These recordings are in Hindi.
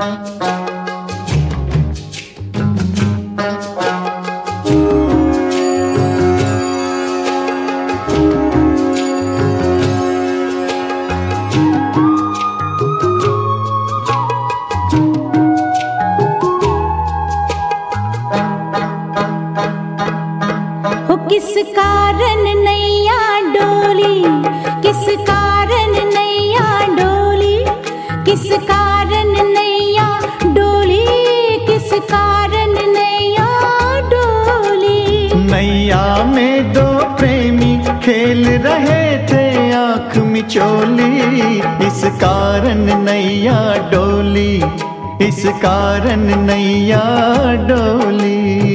किस कारण नैया डोली, किस कारण नैया डोली, किस कारण नैया डोली, किस कारण नैया डोली। नैया में दो प्रेमी खेल रहे थे आँख मिचोली, इस कारण नैया डोली, इस कारण नैया डोली।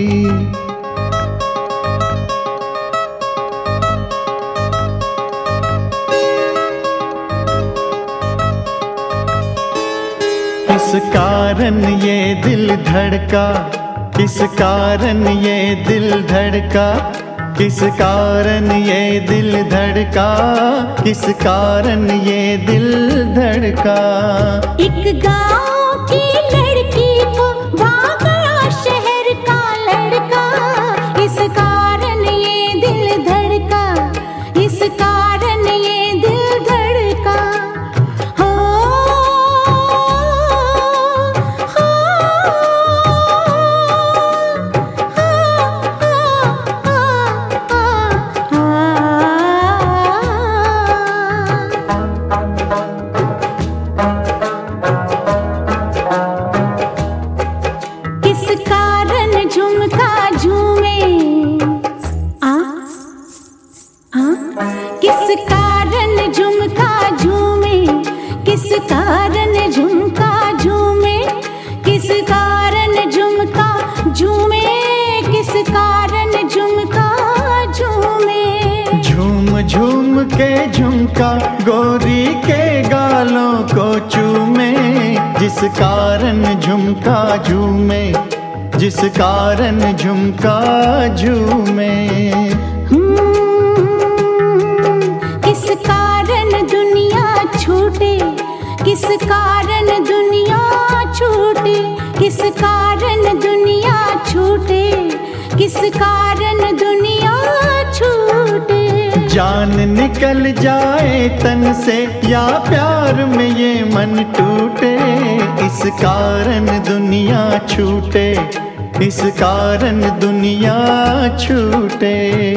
किस कारण ये दिल धड़का, किस कारण ये दिल धड़का, किस कारण ये दिल धड़का, किस कारण ये दिल धड़का। एक गाँव की लड़की को भाग गया शहर का लड़का, इस कारण ये दिल धड़का, इस कारण ये दिल धड़का। किस कारण झुमका झूमे, किस कारण झुमका झूमे, किस कारण झुमका झूमे, किस कारण झुमका झूमे। झूम झूम के झुमका गोरी के गालों को चूमे, जिस कारण झुमका झूमे, जिस कारण झुमका झूमे। किस कारण दुनिया छूटे, किस कारण दुनिया छूटे, किस कारण दुनिया छूटे, किस कारण दुनिया छूटे। जान निकल जाए तन से या प्यार में ये मन टूटे, इस कारण दुनिया छूटे, इस कारण दुनिया छूटे।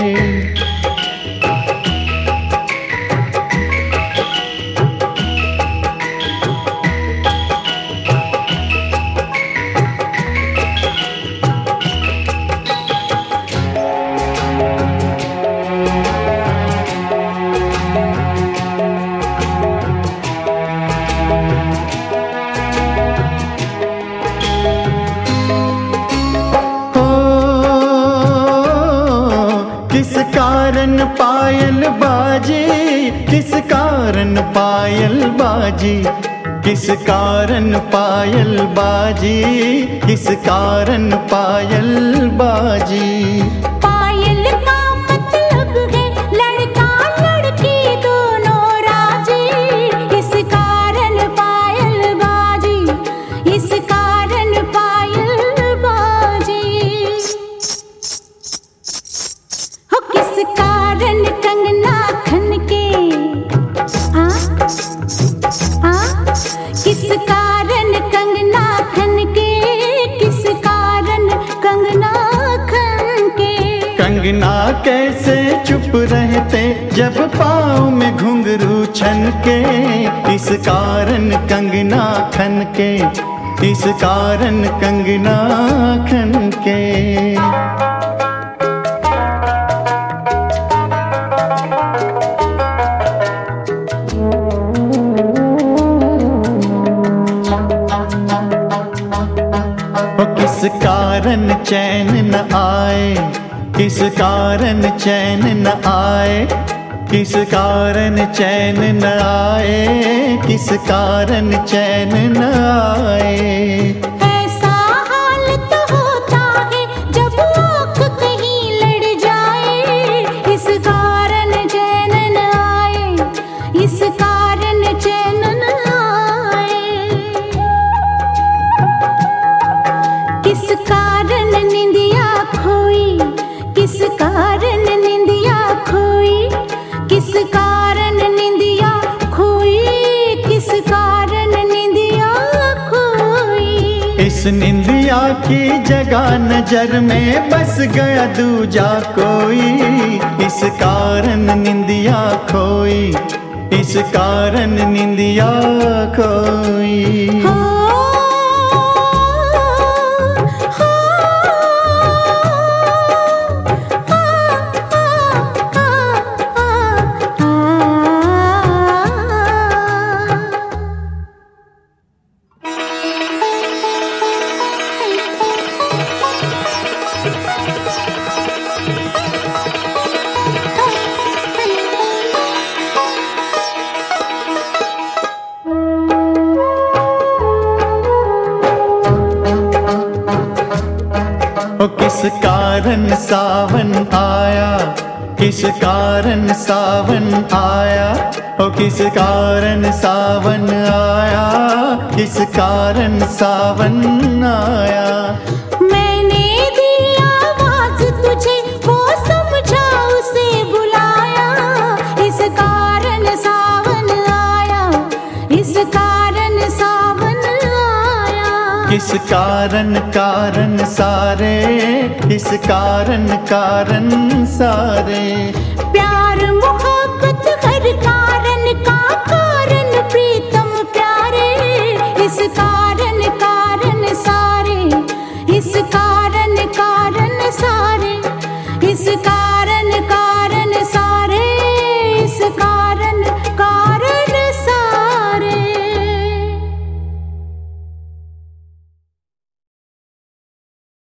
किस कारण पायल बाजी, किस कारण पायल बाजी, किस कारण पायल बाजी, किस कारण पायल बाजी। पायल का मतलब है लड़का लड़की दोनों राजी, इस कारण पायल बाजी, इस कारण पायल बाजी। हो किस कारण कंगना खनके, किस कारण कंगना खनके, किस कारण कंगना खनके। कंगना कैसे चुप रहते जब पाँव में घुंघरू छनके, इस कारण कंगना खनके, इस कारण कंगना खनके। किस कारण चैन न आए, किस कारण चैन न आए, किस कारण चैन न आए, किस कारण चैन न आए। ऐसा हाल तो होता है जब आँख कहीं लड़ जाए, इस कारण चैन न आए, इस कारण चैन न आए। की जगह नजर में बस गया दूजा कोई, इस कारण निंदिया खोई, इस कारण निंदिया खोई। किस कारण सावन आया, किस कारण सावन आया, ओ किस कारण सावन आया, किस कारण सावन आया। मैंने दी आवाज तुझे, वो समझा उसे बुलाया, इस कारण सावन आया, इस कारण सावन आया। किस कारण कारण सारे, किस कारण कारण सारे। प्यार मोहब्बत हर कारण का